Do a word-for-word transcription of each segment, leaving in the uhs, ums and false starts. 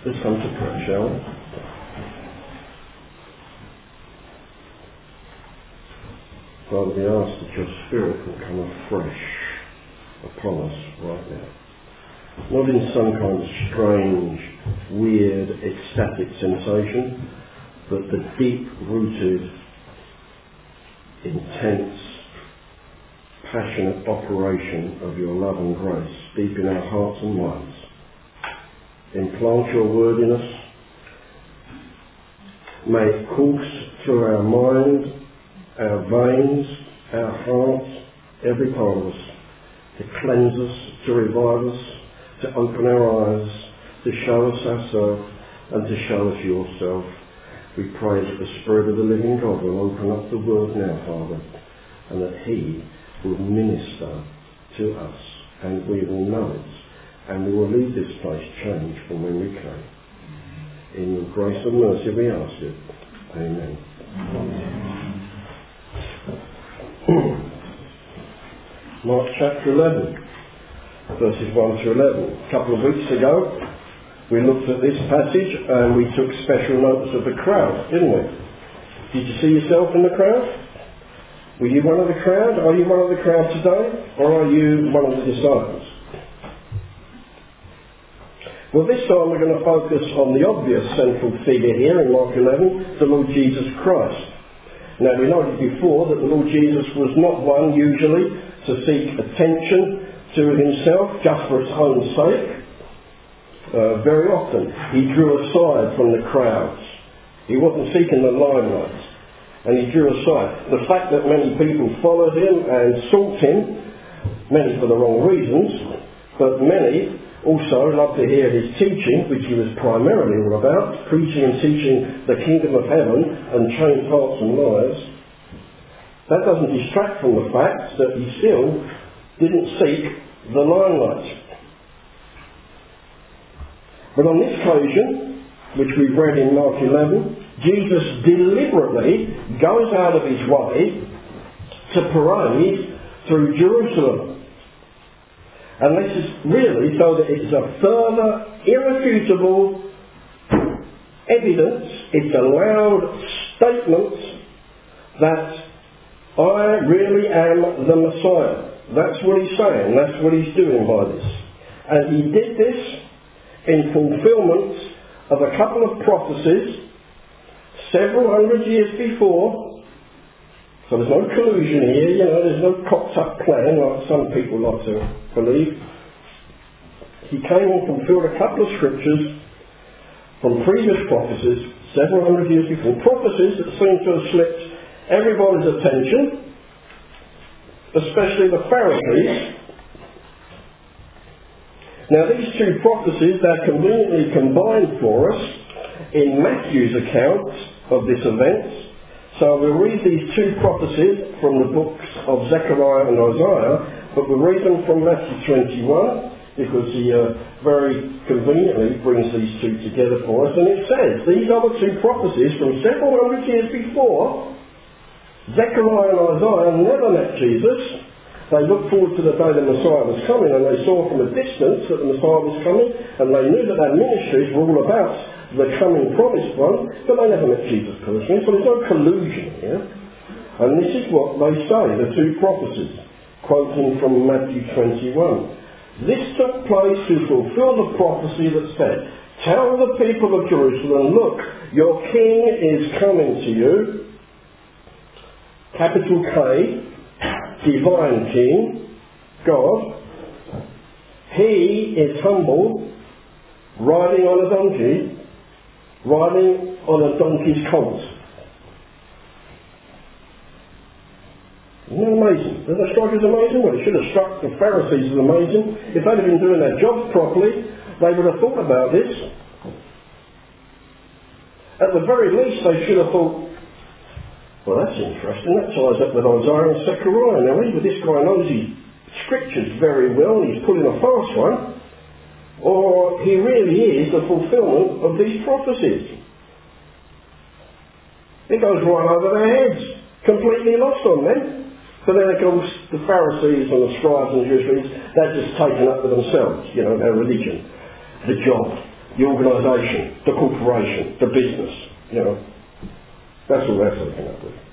Let's come to prayer, shall we? Father, we ask that your Spirit will come afresh upon us right now. Not in some kind of strange, weird, ecstatic sensation, but the deep-rooted, intense, passionate operation of your love and grace deep in our hearts and minds. Implant your word in us. May it course through our mind, our veins, our hearts, every part of us, to cleanse us, to revive us, to open our eyes, to show us ourselves and to show us yourself. We pray that the Spirit of the living God will open up the word now, Father, and that he will minister to us, and we will know it, and we will leave this place changed from when we came. In your grace and mercy we ask it. Amen. Amen. Mark chapter eleven, verses one to eleven. A couple of weeks ago we looked at this passage and we took special notice of the crowd, didn't we? Did you see yourself in the crowd? Were you one of the crowd? Are you one of the crowd today? Or are you one of the disciples? Well, this time we're going to focus on the obvious central figure here in Mark eleven, the Lord Jesus Christ. Now, we noted before that the Lord Jesus was not one usually to seek attention to himself just for its own sake. Uh, very often he drew aside from the crowds. He wasn't seeking the limelight, and he drew aside. The fact that many people followed him and sought him, many for the wrong reasons, but many also loved to hear his teaching, which he was primarily all about, preaching and teaching the kingdom of heaven and change hearts and lives. That doesn't distract from the fact that he still didn't seek the limelight. But on this occasion, which we've read in Mark eleven, Jesus deliberately goes out of his way to parade through Jerusalem. And this is really so that it's a further irrefutable evidence, it's a loud statement that I really am the Messiah. That's what he's saying, that's what he's doing by this. And he did this in fulfillment of a couple of prophecies several hundred years before. So there's no collusion here, you know, there's no cocked up plan like some people like to believe. He came and fulfilled a couple of scriptures from previous prophecies several hundred years before. Prophecies that seem to have slipped everybody's attention, especially the Pharisees. Now these two prophecies, they're conveniently combined for us in Matthew's account of this event. So we'll read these two prophecies from the books of Zechariah and Isaiah, but we'll read them from Matthew twenty-one, because he uh, very conveniently brings these two together for us. And it says, these are the two prophecies from several hundred years before. Zechariah and Isaiah never met Jesus. They looked forward to the day the Messiah was coming, and they saw from a distance that the Messiah was coming, and they knew that their ministries were all about the coming promised one, but they never met Jesus personally, so there's no collusion here. And this is what they say, the two prophecies, quoting from Matthew twenty-one. This took place to fulfill the prophecy that said, tell the people of Jerusalem, look, your king is coming to you, capital K, divine king, God. He is humble, riding on a donkey, riding on a donkey's colt. Isn't that amazing? Does that strike as amazing? Well, it should have struck the Pharisees as amazing. If they'd have been doing their jobs properly, they would have thought about this. At the very least, they should have thought, well, that's interesting. That ties up with Isaiah and Zechariah. Now, either this guy knows his scriptures very well and he's pulling a fast one, or he really is the fulfilment of these prophecies. It goes right over their heads, completely lost on them. But then, of course, the Pharisees and the scribes and Jews, they're just taken up with themselves, you know, their religion, the job, the organisation, the corporation, the business, you know. That's all they're taken up with.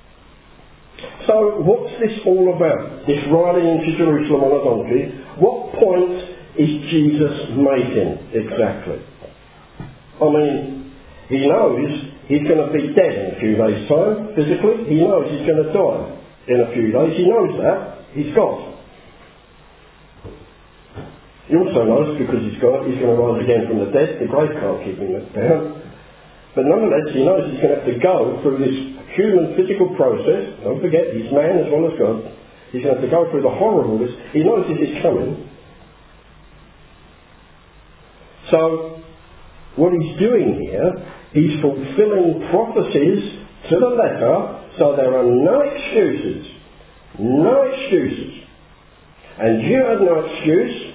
So what's this all about? This riding into Jerusalem on a donkey? What point is Jesus making exactly? I mean, he knows he's going to be dead in a few days' time, physically. He knows he's going to die in a few days. He knows that. He's God. He also knows, because he's God, he's going to rise again from the dead. The grave can't keep him down. But nonetheless, he knows he's going to have to go through this human physical process. Don't forget, he's man as well as God. He's going to have to go through the horror of all this. He knows this is coming. So, what he's doing here, he's fulfilling prophecies to the letter, so there are no excuses. No excuses. And you have no excuse,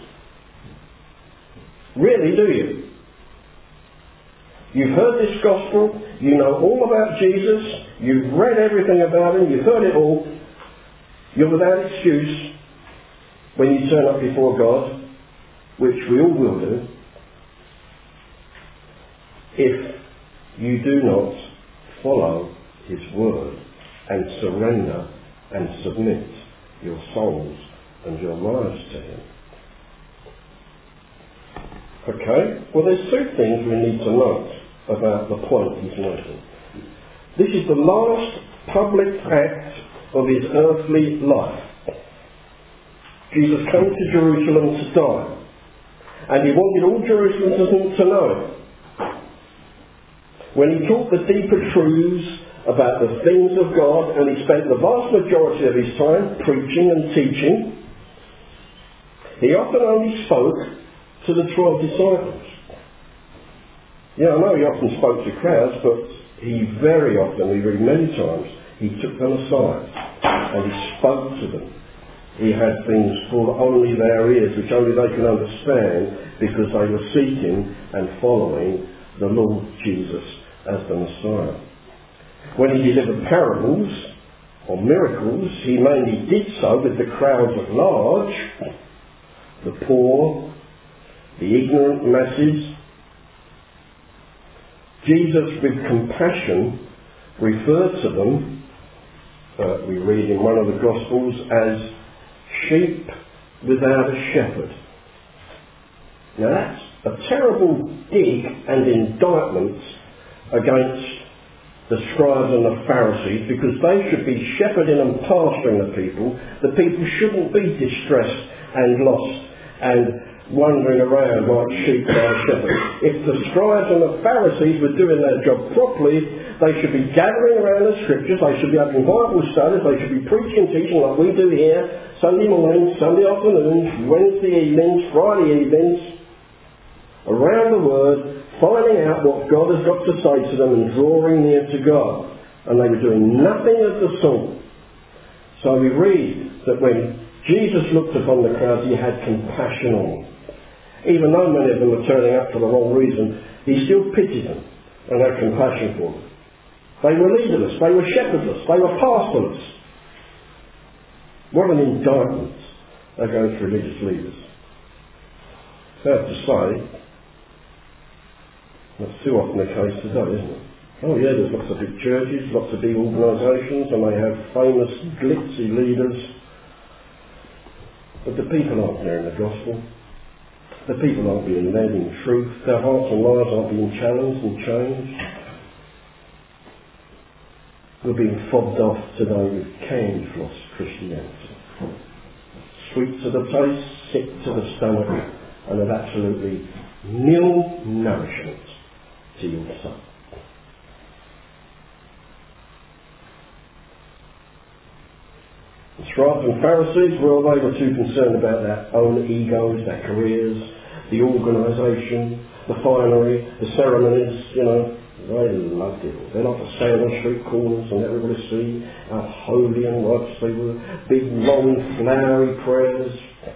really, do you? You've heard this gospel, you know all about Jesus, you've read everything about him, you've heard it all. You're without excuse when you turn up before God, which we all will do, if you do not follow his word and surrender and submit your souls and your lives to him. Okay? Well, there's two things we need to note about the point he's making. This is the last public act of his earthly life. Jesus came to Jerusalem to die, and he wanted all Jerusalem to know it. When he taught the deeper truths about the things of God, and he spent the vast majority of his time preaching and teaching, he often only spoke to the twelve disciples. Yeah, I know he often spoke to crowds, but he very often, we read many times, he took them aside and he spoke to them. He had things for only their ears, which only they can understand, because they were seeking and following the Lord Jesus as the Messiah. When he delivered parables or miracles, he mainly did so with the crowds at large, the poor, the ignorant masses. Jesus, with compassion, referred to them, uh, we read in one of the Gospels, as sheep without a shepherd. Now that's a terrible dig and indictment against the scribes and the Pharisees, because they should be shepherding and pastoring the people. The people shouldn't be distressed and lost and wandering around like sheep without a shepherd. If the scribes and the Pharisees were doing their job properly, they should be gathering around the scriptures, they should be having Bible studies, they should be preaching and teaching like we do here, Sunday mornings, Sunday afternoons, Wednesday evenings, Friday evenings, around the Word, finding out what God has got to say to them and drawing near to God. And they were doing nothing of the sort. So we read that when Jesus looked upon the crowds, he had compassion on them. Even though many of them were turning up for the wrong reason, he still pitied them and had compassion for them. They were leaderless, they were shepherdless, they were pastorless. What an indictment against religious leaders. Fair to say, that's too often the case today, isn't it? Oh yeah, there's lots of big churches, lots of big organisations, and they have famous, glitzy leaders. But the people aren't hearing the gospel. The people aren't being led in truth. Their hearts and lives aren't being challenged and changed. We're being fobbed off today with candy floss Christianity. Sweet to the taste, sick to the stomach, and of absolutely nil nourishment to your soul. The scribes and Pharisees, well, they were too concerned about their own egos, their careers, the organisation, the finery, the ceremonies, you know. They loved it all. They liked to stand on street corners and let everybody see how holy and righteous they were. Big, long, flowery prayers.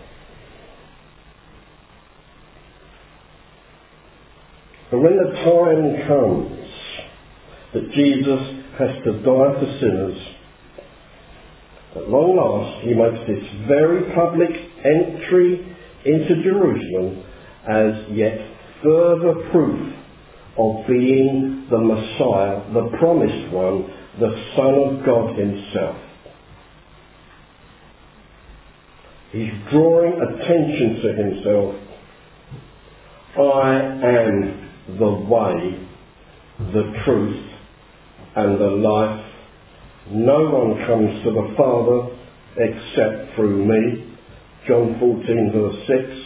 And when the time comes that Jesus has to die for sinners, at long last he makes this very public entry into Jerusalem as yet further proof of being the Messiah, the promised one, the Son of God himself. He's drawing attention to himself. I am the way, the truth, and the life. No one comes to the Father except through me. John fourteen verse six.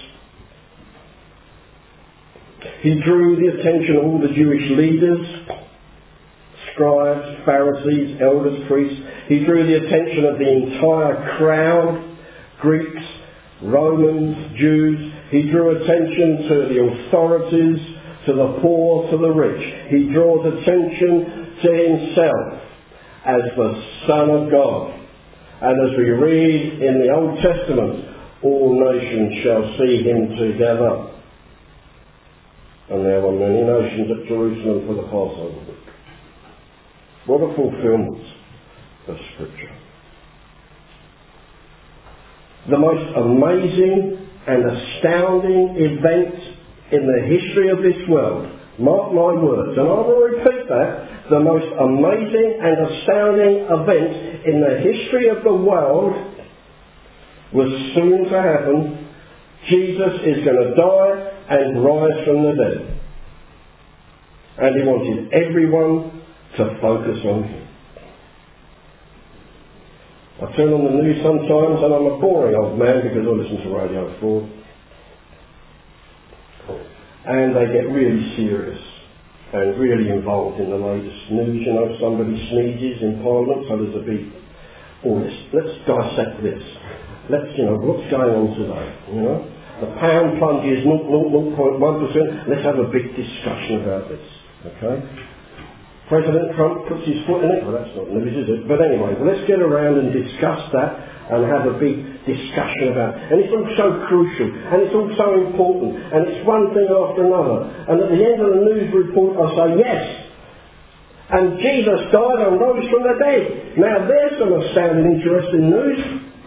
He drew the attention of all the Jewish leaders, scribes, Pharisees, elders, priests. He drew the attention of the entire crowd, Greeks, Romans, Jews. He drew attention to the authorities, to the poor, to the rich. He draws attention to himself as the Son of God. And as we read in the Old Testament, all nations shall see him together. And there were many nations at Jerusalem for the Passover week. What a fulfilment of Scripture. The most amazing and astounding event in the history of this world, mark my words, and I will repeat that, the most amazing and astounding event in the history of the world was soon to happen. Jesus is going to die and rise from the dead. And he wanted everyone to focus on him. I turn on the news sometimes and I'm a boring old man because I listen to Radio four. And they get really serious and really involved in the latest news. You know, somebody sneezes in Parliament, so there's a big, oh, let's, let's dissect this. Let's, you know, what's going on today, you know? The pound plunges zero point one percent. Let's have a big discussion about this, okay? President Trump puts his foot in it. Well, that's not news, is it? But anyway, well, let's get around and discuss that and have a big discussion about it. And it's all so crucial, and it's all so important, and it's one thing after another. And at the end of the news report, I say, yes, and Jesus died and rose from the dead. Now, there's some astounding, interesting news.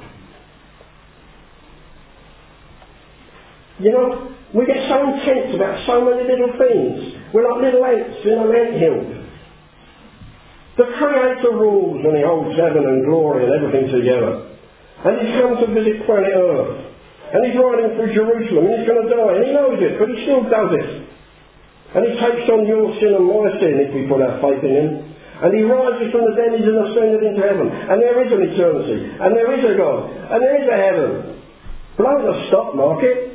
You know, we get so intense about so many little things. We're like little ants in an anthill. The Creator rules and he holds heaven and glory and everything together. And he's come to visit planet Earth. And he's riding through Jerusalem and he's going to die. And he knows it, but he still does it. And he takes on your sin and my sin if we put our faith in him. And he rises from the dead and ascended into heaven. And there is an eternity. And there is a God. And there is a heaven. Blow the stock market.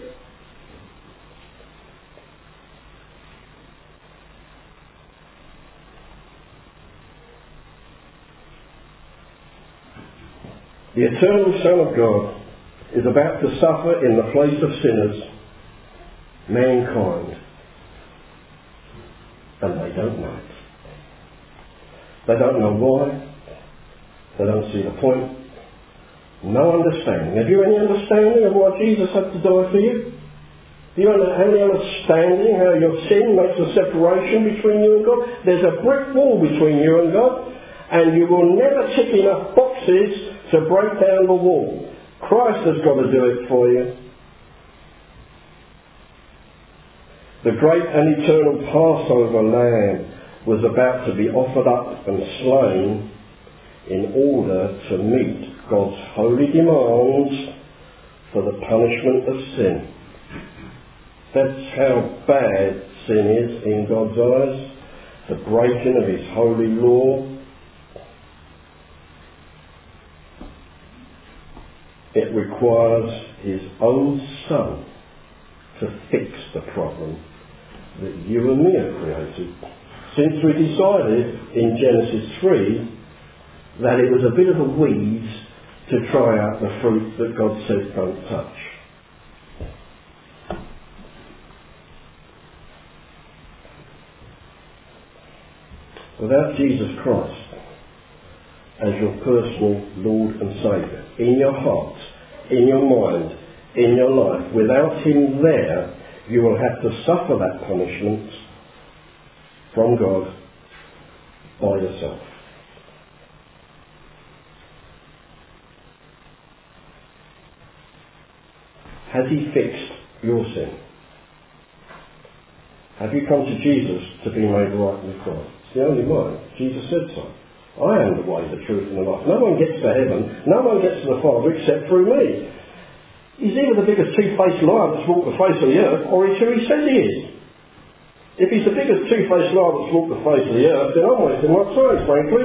The eternal Son of God is about to suffer in the place of sinners, mankind, and they don't know it. They don't know why. They don't see the point. No understanding. Have you any understanding of why Jesus had to die for you? Do you have any understanding how your sin makes a separation between you and God? There's a brick wall between you and God, and you will never tick enough boxes to break down the wall. Christ has got to do it for you. The great and eternal Passover lamb was about to be offered up and slain in order to meet God's holy demands for the punishment of sin. That's how bad sin is in God's eyes, the breaking of his holy law. It requires his own Son to fix the problem that you and me have created. Since we decided in Genesis three that it was a bit of a weed to try out the fruit that God said don't touch. Without Jesus Christ as your personal Lord and Saviour, in your heart, in your mind, in your life, without him there, you will have to suffer that punishment from God by yourself. Has he fixed your sin? Have you come to Jesus to be made right with God? It's the only way. Jesus said so. I am the way, the truth and the life. No one gets to heaven, no one gets to the Father except through me. He's either the biggest two-faced liar that's walked the face of the earth, or he's who he says he is. If he's the biggest two-faced liar that's walked the face of the earth, then I'm wasting my time, frankly.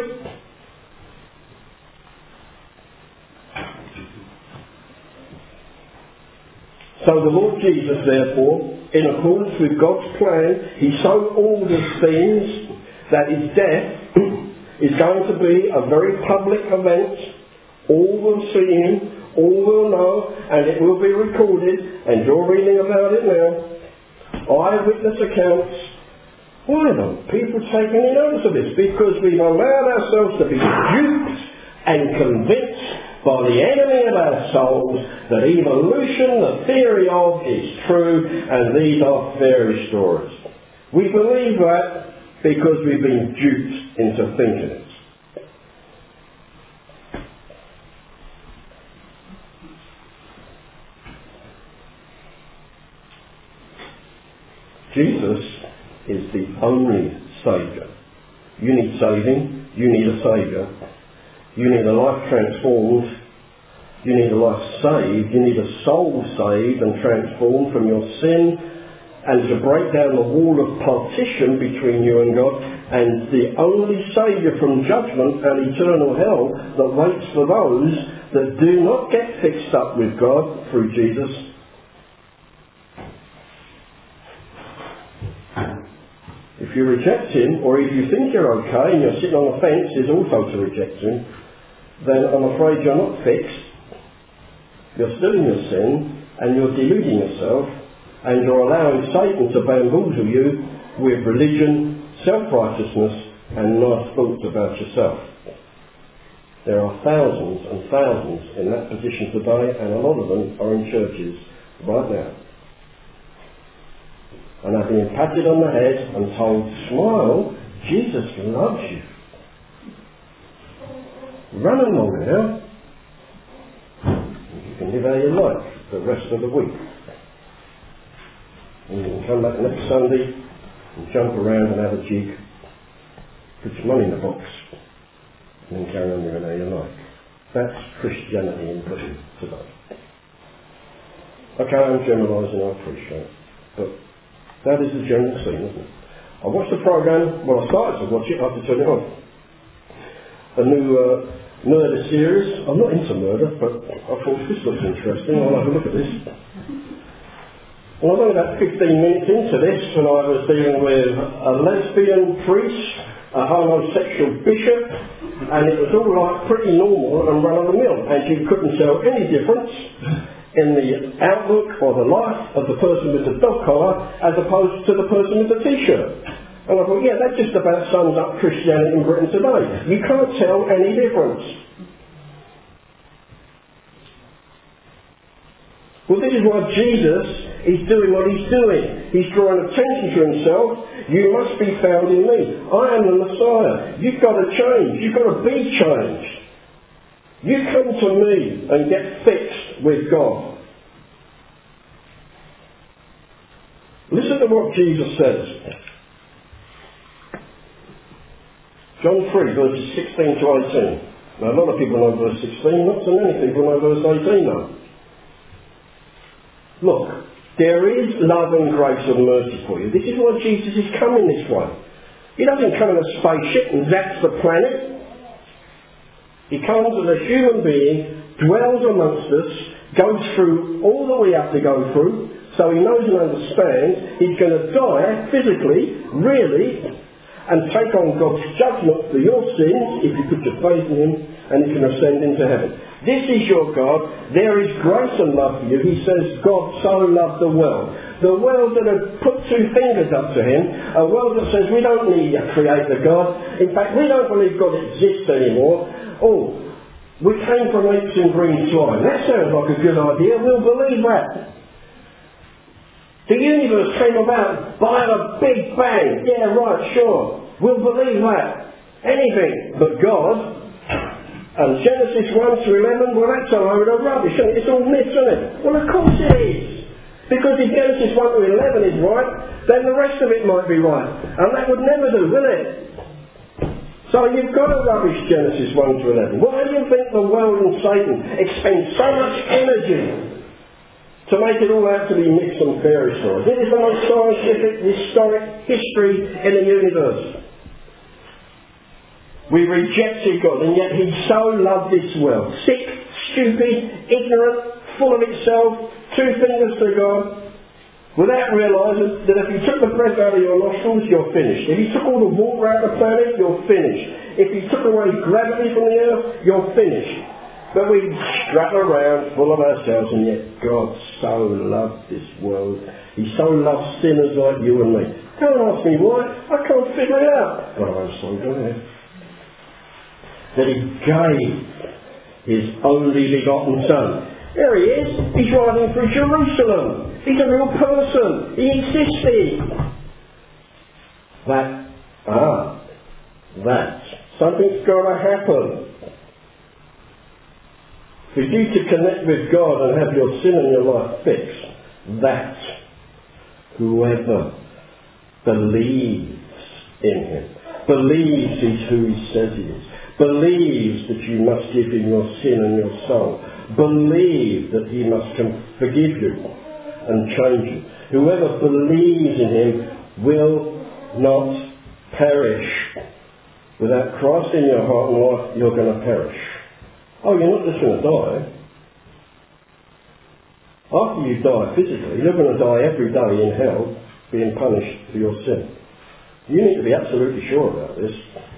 So the Lord Jesus, therefore, in accordance with God's plan, he so orders things that his death is going to be a very public event. All will see him, all will know, and it will be recorded, and you're reading about it now. Eyewitness accounts. Why don't people take any notice of this? Because we've allowed ourselves to be duped and convinced by the enemy of our souls that evolution, the theory of, is true, and these are fairy stories. We believe that because we've been duped into thinking it. Jesus is the only Saviour. You need saving, you need a Saviour. You need a life transformed, you need a life saved, you need a soul saved and transformed from your sin, and to break down the wall of partition between you and God, and the only saviour from judgment and eternal hell that waits for those that do not get fixed up with God through Jesus. If you reject him, or if you think you're okay and you're sitting on the fence, is also to reject him, then I'm afraid you're not fixed. You're still in your sin, and you're deluding yourself, and you're allowing Satan to bamboozle you with religion, self-righteousness, and nice thoughts about yourself. There are thousands and thousands in that position today, and a lot of them are in churches right now. And are being patted on the head and told, smile, Jesus loves you. Run along now. You can live out your life the rest of the week. And you can come back next Sunday and jump around and have a jig, put your money in the box, and then carry on living out your life. That's Christianity in Britain today. Okay, I'm generalising, I appreciate it. But that is the general scene, isn't it? I watched the programme, well I started to watch it, I had to turn it on. A new uh, murder series. I'm not into murder, but I thought this looks interesting, I'll have a look at this. Well, I was about fifteen minutes into this, and I was dealing with a lesbian priest, a homosexual bishop, and it was all like pretty normal and run of the mill, and you couldn't tell any difference in the outlook or the life of the person with the dog collar as opposed to the person with the t-shirt. And I thought, yeah, that just about sums up Christianity in Britain today. You can't tell any difference. Well, this is why Jesus is doing what he's doing. He's drawing attention to himself. You must be found in me. I am the Messiah. You've got to change. You've got to be changed. You come to me and get fixed with God. Listen to what Jesus says. John three, verses sixteen to eighteen. Now, a lot of people know verse sixteen, not so many people know verse eighteen though. Look, there is love and grace and mercy for you. This is why Jesus is coming this way. He doesn't come in a spaceship and zaps the planet. He comes as a human being, dwells amongst us, goes through all that we have to go through, so he knows and understands he's going to die physically, really, and take on God's judgment for your sins if you put your faith in him, and he can ascend into heaven. This is your God. There is grace and love for you. He says God so loved the world. The world that had put two fingers up to him, a world that says we don't need a creator God. In fact, we don't believe God exists anymore. Oh, we came from apes and green swine. That sounds like a good idea. We'll believe that. The universe came about by a big bang. Yeah, right, sure. We'll believe that. Anything but God. And Genesis one to eleven, well, that's a load of rubbish, isn't it? It's all myths, isn't it? Well, of course it is. Because if Genesis one to eleven is right, then the rest of it might be right. And that would never do, will it? So you've got to rubbish Genesis one to eleven. Why do you think the world and Satan expend so much energy to make it all out to be myths and fairy stories? It is the most scientific, historic history in the universe. We rejected God, and yet He so loved this world. Sick, stupid, ignorant, full of itself, two fingers to God, without realising that if you took the breath out of your nostrils, you're finished. If you took all the water out of the planet, you're finished. If you took away gravity from the earth, you're finished. But we strut around full of ourselves, and yet God so loved this world. He so loves sinners like you and me. Don't ask me why. I can't figure it out. But I'm so glad that He gave His only begotten Son. There He is. He's riding through Jerusalem. He's a real person. He existed. That, ah, that. Something's got to happen. For you to connect with God and have your sin and your life fixed, that whoever believes in Him, believes He's who He says He is, believes that you must give Him your sin and your soul, believe that He must forgive you and change you. Whoever believes in Him will not perish. Without Christ in your heart and life, you're going to perish. Oh, you're not just going to die. After you die physically, you're going to die every day in hell, being punished for your sin. You need to be absolutely sure about this.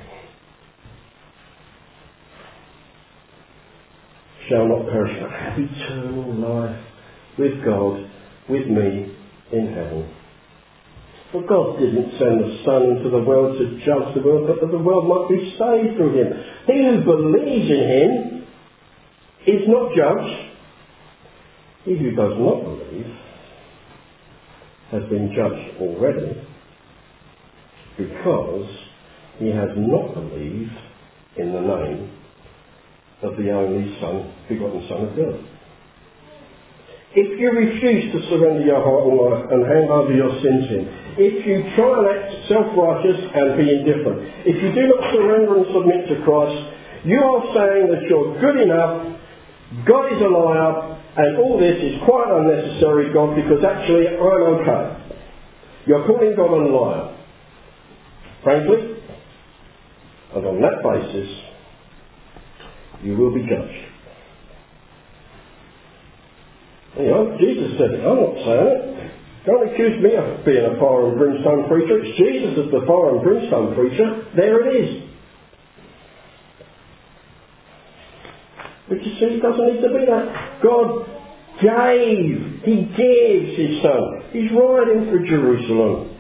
Shall not perish, but have eternal life with God, with me in heaven. For God didn't send the Son into the world to judge the world, but that the world might be saved through Him. He who believes in Him is not judged. He who does not believe has been judged already, because he has not believed in the name of the only Son, begotten Son of God. If you refuse to surrender your heart and life and hand over your sins to Him, if you try and act self-righteous and be indifferent, if you do not surrender and submit to Christ, you are saying that you're good enough, God is a liar, and all this is quite unnecessary, God, because actually I'm okay. You're calling God a liar. Frankly, and on that basis, you will be judged. You know, Jesus said it. I'm not saying it. Don't accuse me of being a fire and brimstone preacher. It's Jesus that's the fire and brimstone preacher. There it is. But you see, it doesn't need to be that. God gave. He gives His Son. He's riding through Jerusalem.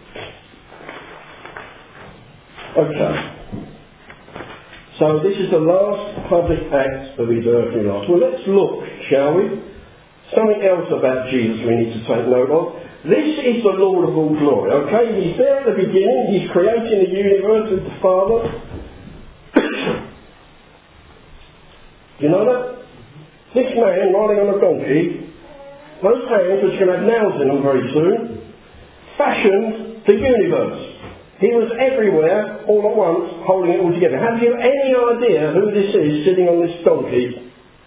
Okay. So this is the last public act of His earthly life. Well, let's look, shall we? Something else about Jesus we need to take note of. This is the Lord of all glory, okay? He's there at the beginning. He's creating the universe with the Father. Do you know that? This man riding on a donkey, those hands, which are going to have nails in them very soon, fashioned the universe. He was everywhere, all at once, holding it all together. Have you any idea who this is sitting on this donkey?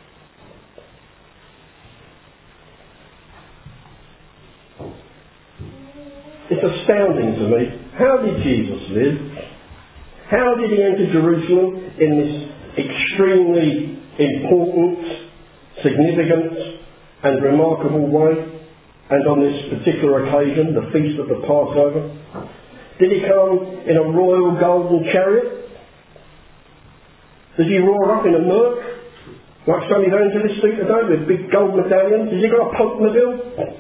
It's astounding to me. How did Jesus live? How did He enter Jerusalem in this extremely important, significant and remarkable way? And on this particular occasion, the feast of the Passover? Did He come in a royal golden chariot? Does He roar up in a murk, like some evangelists do today, with big gold medallions? Has He got a Pope Mobile?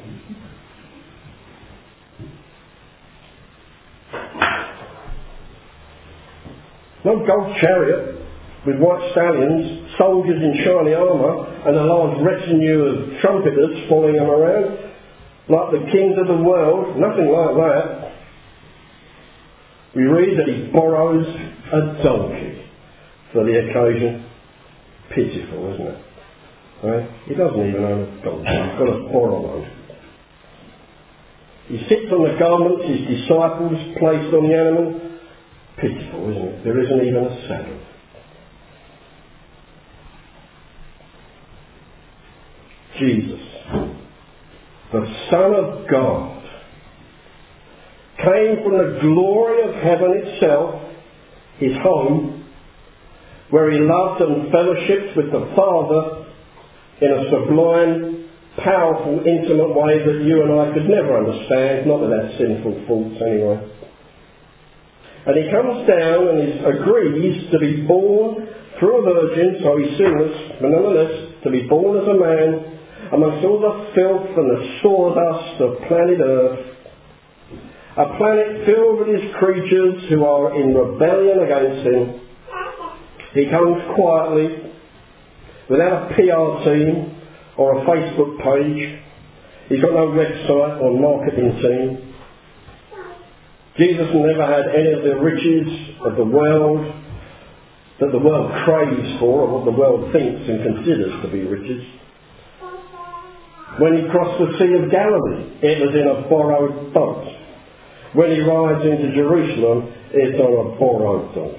No gold chariot with white stallions, soldiers in shiny armour, and a large retinue of trumpeters following Him around, like the kings of the world. Nothing like that. We read that He borrows a donkey for the occasion. Pitiful, isn't it? Right? He doesn't even own a donkey. He's got to borrow one. He sits on the garments his disciples placed on the animal. Pitiful, isn't it? There isn't even a saddle. Jesus, the Son of God, came from the glory of heaven itself, his home, where he loved and fellowshiped with the Father in a sublime, powerful, intimate way that you and I could never understand, not with our sinful faults anyway. And he comes down and is, agrees to be born through a virgin, so he's sinless, but nonetheless, to be born as a man amongst all the filth and the sawdust of planet Earth, a planet filled with his creatures who are in rebellion against him. He comes quietly, without a P R team or a Facebook page. He's got no website or marketing team. Jesus never had any of the riches of the world that the world craves for, or what the world thinks and considers to be riches. When he crossed the Sea of Galilee, it was in a borrowed boat. When he rides into Jerusalem, it's on a borrowed donkey.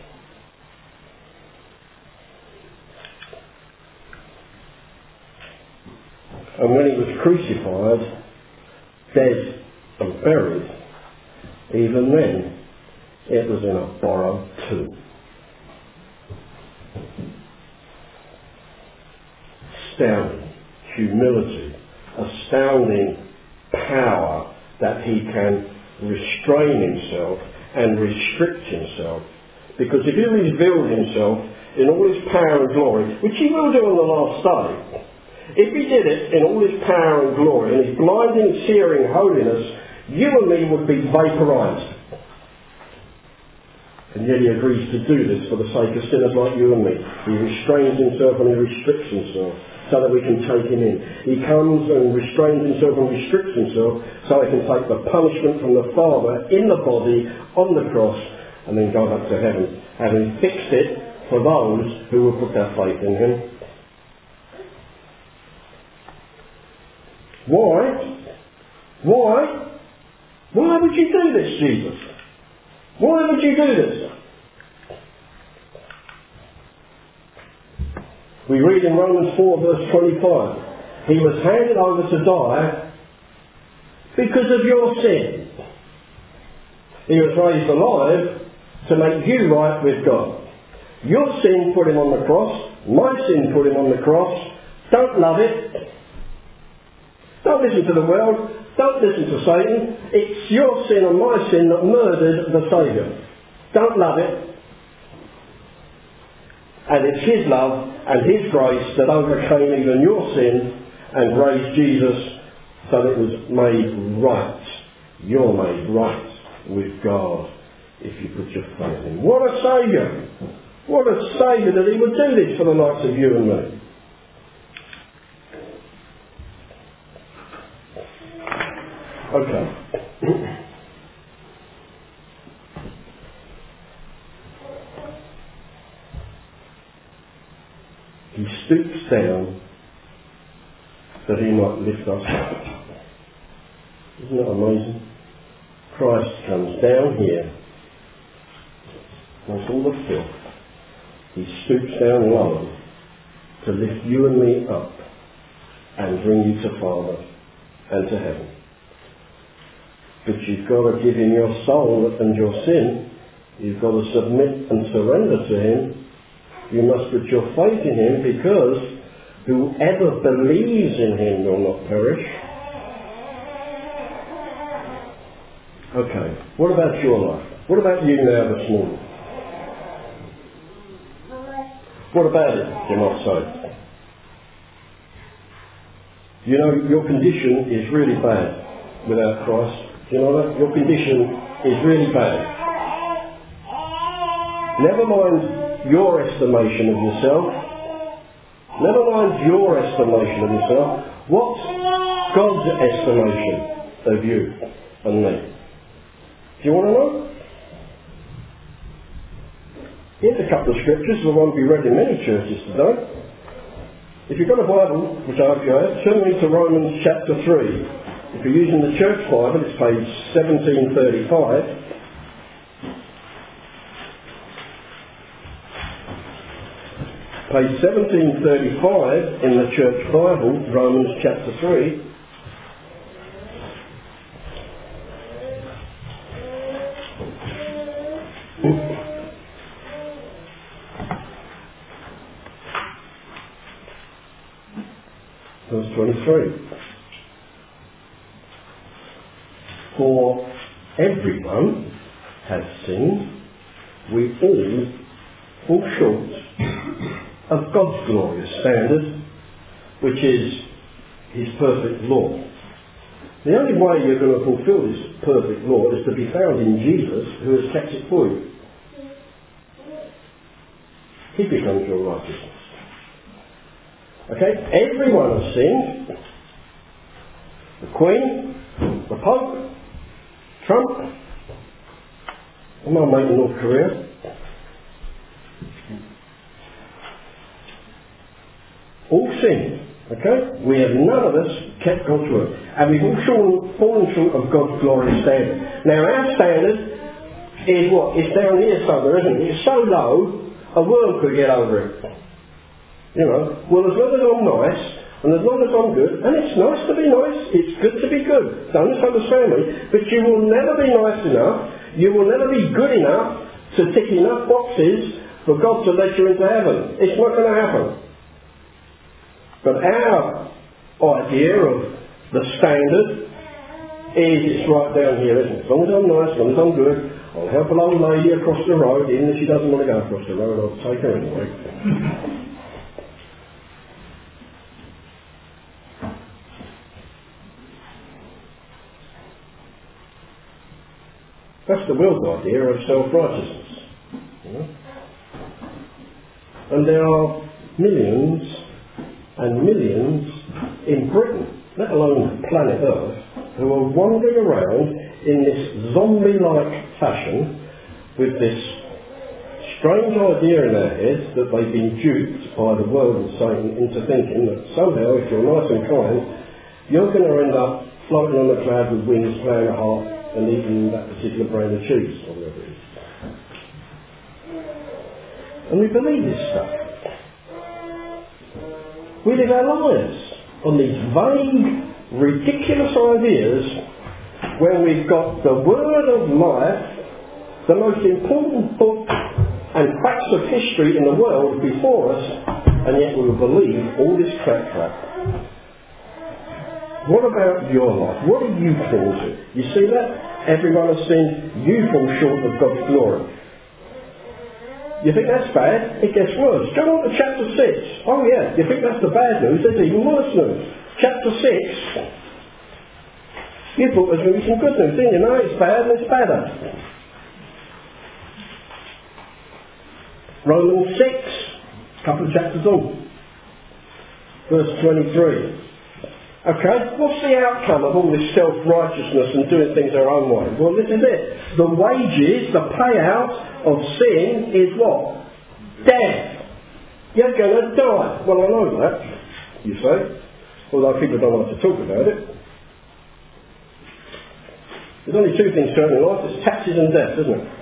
And when he was crucified, dead and buried, even then, it was in a borrowed tomb. Astounding humility, astounding power that he can restrain himself and restrict himself. Because if he revealed himself in all his power and glory, which he will do on the last day, if he did it in all his power and glory, and his blinding, searing holiness, you and me would be vaporized. And yet he agrees to do this for the sake of sinners like you and me. He restrains himself and he restricts himself so that we can take him in. He comes and restrains himself and restricts himself so he can take the punishment from the Father in the body on the cross and then go back to heaven, having fixed it for those who will put their faith in him. Why? Why? Why would you do this, Jesus? Why would you do this? We read in Romans four verse twenty-five, he was handed over to die because of your sin. He was raised alive to make you right with God. Your sin put him on the cross. My sin put him on the cross. Don't love it. Don't listen to the world. Don't listen to Satan. It's your sin and my sin that murdered the Saviour. Don't love it. And it's his love and his grace that overcame even your sin and raised Jesus so that it was made right. You're made right with God if you put your faith in. What a Saviour! What a Saviour that he would do this for the likes of you and me. Okay. He stoops down that he might lift us up. Isn't that amazing? Christ comes down here, with all the filth. He stoops down low to lift you and me up and bring you to Father and to heaven. But you've got to give him your soul and your sin. You've got to submit and surrender to him. You must put your faith in him, because whoever believes in him will not perish. Okay, what about your life? What about you now this morning? What about it, you might say? You know, your condition is really bad without Christ. Do you know that? Your condition is really bad. Never mind your estimation of yourself. Never mind your estimation of yourself. What's God's estimation of you and me? Do you want to know? Here's a couple of scriptures that won't be read in many churches today. If you've got a Bible, which I hope you have, turn me to Romans chapter three. If you're using the Church Bible, it's page seventeen thirty-five. Page seventeen thirty-five in the Church Bible, Romans chapter three. Verse twenty-three. For everyone has sinned, we all fall short of God's glorious standard, which is His perfect law. The only way you're going to fulfil this perfect law is to be found in Jesus, who has kept it for you. He becomes your righteousness. Okay? Everyone has sinned. The Queen, the Pope, Trump, and my mate in North Korea. All sinned. Okay? We have none of us kept God's word. And we've all fallen short of God's glorious standard. Now our standard is what? It's down here somewhere, isn't it? It's so low, a worm could get over it. You know, well, as long as I'm nice, and as long as I'm good, and it's nice to be nice, it's good to be good, don't misunderstand me, but you will never be nice enough, you will never be good enough to tick enough boxes for God to let you into heaven. It's not going to happen. But our idea of the standard is it's right down here, isn't it? As long as I'm nice, as long as I'm good, I'll help an old lady across the road, even if she doesn't want to go across the road, I'll take her anyway. That's the world's idea of self-righteousness. You know? And there are millions and millions in Britain, let alone planet Earth, who are wandering around in this zombie-like fashion with this strange idea in their heads that they've been duped by the world and Satan into thinking that somehow, if you're nice and kind, you're going to end up floating on a cloud with wings, playing a harp, and eating that particular brand of cheese, or whatever it is. And we believe this stuff. We live our lives on these vague, ridiculous ideas when we've got the Word of Life, the most important book and facts of history in the world before us, and yet we will believe all this crap crap. What about your life? What do you fall to? You see that? Everyone has sinned. You fall short of God's glory. You think that's bad? It gets worse. Go on to chapter six. Oh yeah, you think that's the bad news? There's even worse news. Chapter six. You thought there was going to be some good news, didn't you? No, it's bad and it's better. Romans six. A couple of chapters on. Verse twenty-three. Okay, what's the outcome of all this self-righteousness and doing things our own way? Well, this is it. The wages, the payout of sin is what? Death. You're going to die. Well, I know that, you say, although people don't want to talk about it. There's only two things certain in life. It's taxes and death, isn't it?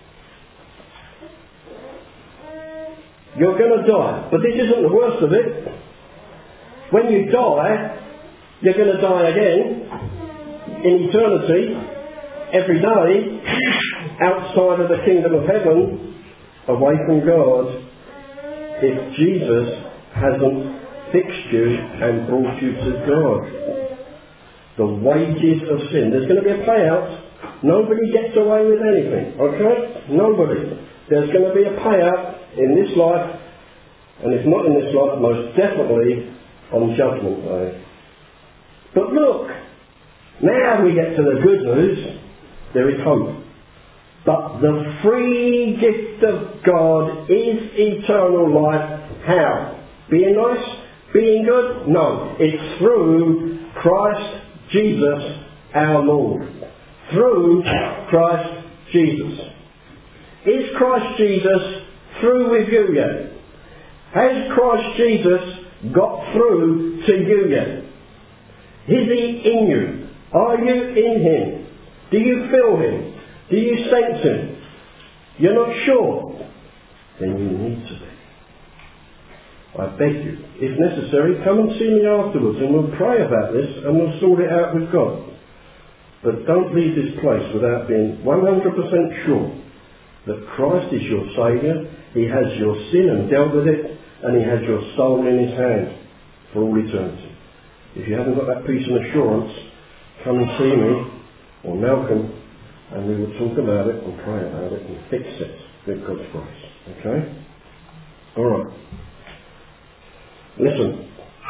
You're going to die. But this isn't the worst of it. When you die, you're going to die again in eternity, every day, outside of the kingdom of heaven, away from God, if Jesus hasn't fixed you and brought you to God. The wages of sin. There's going to be a payout. Nobody gets away with anything, okay? Nobody. There's going to be a payout in this life, and if not in this life, most definitely on Judgment Day. But look, now we get to the good news. There is hope. But the free gift of God is eternal life. How? Being nice? Being good? No. It's through Christ Jesus our Lord. Through Christ Jesus. Is Christ Jesus through with you yet? Has Christ Jesus got through to you yet? Is he in you? Are you in him? Do you feel him? Do you sense him? You're not sure? Then you need to be. I beg you, if necessary, come and see me afterwards and we'll pray about this and we'll sort it out with God. But don't leave this place without being one hundred percent sure that Christ is your Saviour, he has your sin and dealt with it, and he has your soul in his hand for all eternity. If you haven't got that peace and assurance, come and see me or Malcolm and we will talk about it and pray about it and fix it with God's grace. Okay? Alright. Listen.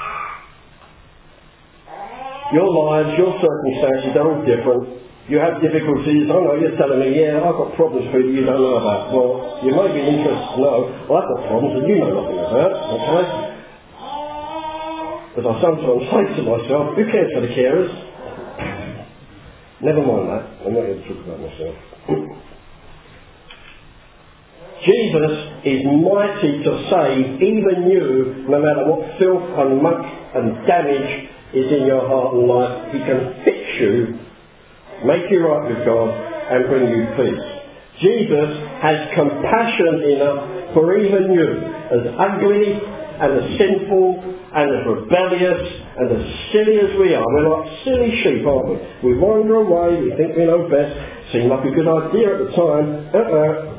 Your lives, your circumstances are all different. You have difficulties. I know you're telling me, yeah, I've got problems for you you don't know about. Well, you may be interested to know, well, I've got problems that you know nothing about. Okay? But I sometimes say to myself, who cares for the carers? Never mind that. I'm not going to talk about myself. Jesus is mighty to save even you, no matter what filth and muck and damage is in your heart and life. He can fix you, make you right with God, and bring you peace. Jesus has compassion enough for even you, as ugly and as sinful and as rebellious and as silly as we are. We're like silly sheep, aren't we? We wander away, we think we know best, seemed like a good idea at the time. Uh-uh.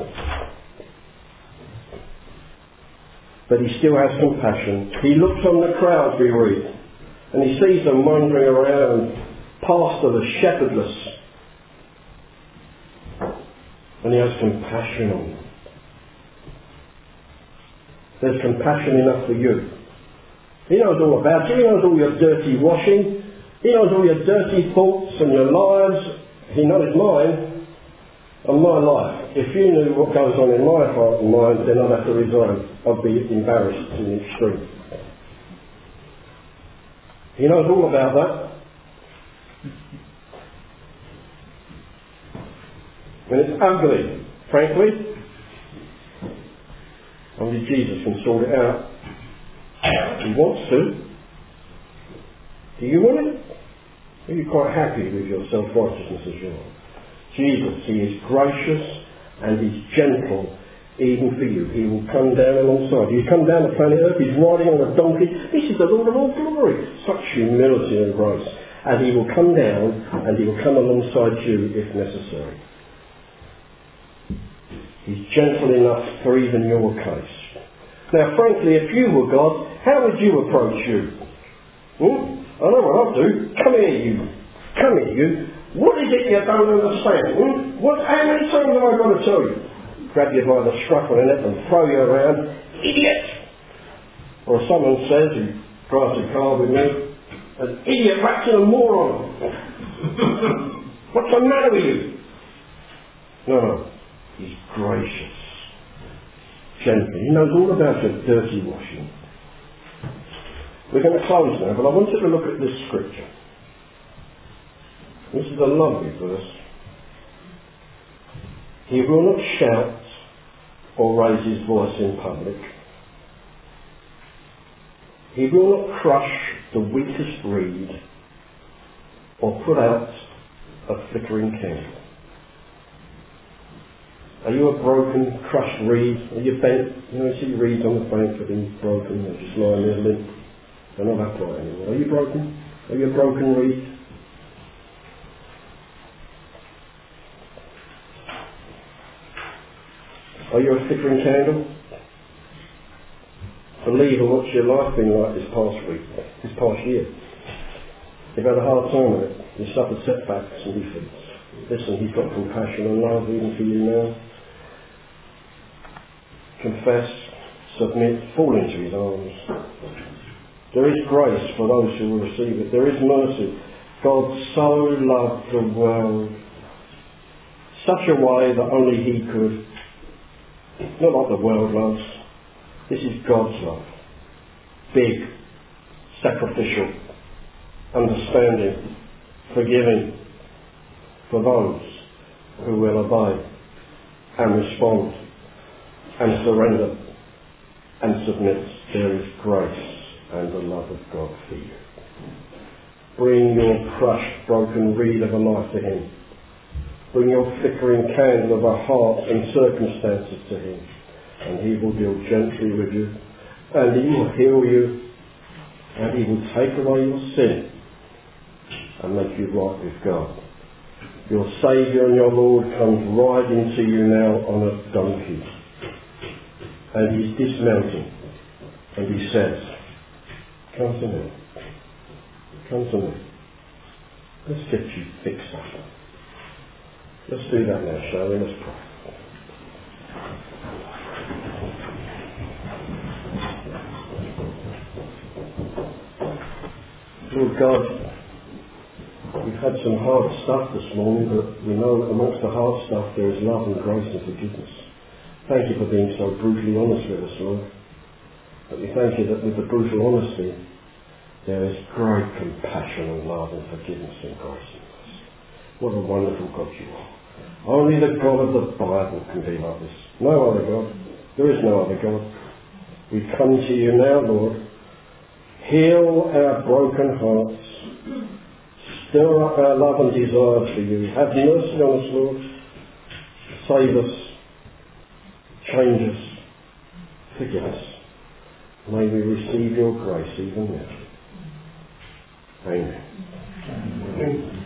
But he still has compassion. He looks on the crowds, we read, and he sees them wandering around, pastor the shepherdless, and he has compassion on them. There's compassion enough for you. He knows all about you. He knows all your dirty washing. He knows all your dirty thoughts and your lives. He knows mine and my life. If you knew what goes on in my heart and mind, then I'd have to resign. I'd be embarrassed to the extreme. He knows all about that. And it's ugly, frankly. Only Jesus can sort it out. He wants to. Do you want it? Are you quite happy with your self-righteousness as you are? Jesus, he is gracious and he's gentle even for you. He will come down alongside you. He's come down the planet Earth, he's riding on a donkey. This is the Lord of all glory. Such humility and grace. And he will come down and he will come alongside you if necessary. He's gentle enough for even your case. Now, frankly, if you were God, how would you approach you? Hmm? I know what I'll do. Come here, you. Come here, you. What is it you don't understand? Hmm? What, how many times have I got to tell you? Grab you by the scruff of the neck and throw you around. Idiot! Or someone says, who drives a car with me, an idiot wrapped in a moron. What's the matter with you? No, no. He's gracious. Gentle. He knows all about your dirty washing. We're going to close now, but I want you to look at this scripture. This is a lovely verse. He will not shout or raise his voice in public. He will not crush the weakest reed or put out a flickering candle. Are you a broken, crushed reed? Are you bent? You know, you see reeds on the bank that have been broken, they're just lying there limp. They're not upright anymore. Are you broken? Are you a broken reed? Are you a flickering candle? Believe in what's your life been like this past week, this past year. You've had a hard time with it. You've suffered setbacks and defeats. Listen, he's got compassion and love even for you now. Confess, submit, fall into his arms. There is grace for those who will receive it. There is mercy. God so loved the world such a way that only he could. Not like the world loves. This is God's love. Big, sacrificial, understanding, forgiving for those who will obey and respond and surrender and submit. There is grace and the love of God for you. Bring your crushed, broken reed of a life to him. Bring your flickering candle of a heart and circumstances to him, and he will deal gently with you, and he will heal you, and he will take away your sin and make you right with God. Your Saviour and your Lord comes riding to you now on a donkey, and he's dismounting, and he says, come to me, come to me, let's get you fixed up. Let's do that now, shall we? Let's pray. Lord God, we've had some hard stuff this morning, but we know that amongst the hard stuff there is love and grace and forgiveness. Thank you for being so brutally honest with us, Lord. But we thank you that with the brutal honesty there is great compassion and love and forgiveness and grace in us. What a wonderful God you are. Only the God of the Bible can be like this. No other God. There is no other God. We come to you now, Lord. Heal our broken hearts. Stir up our love and desire for you. Have mercy on us, Lord. Save us. Change us. Forgive us. May we receive your grace even now. Amen. Amen.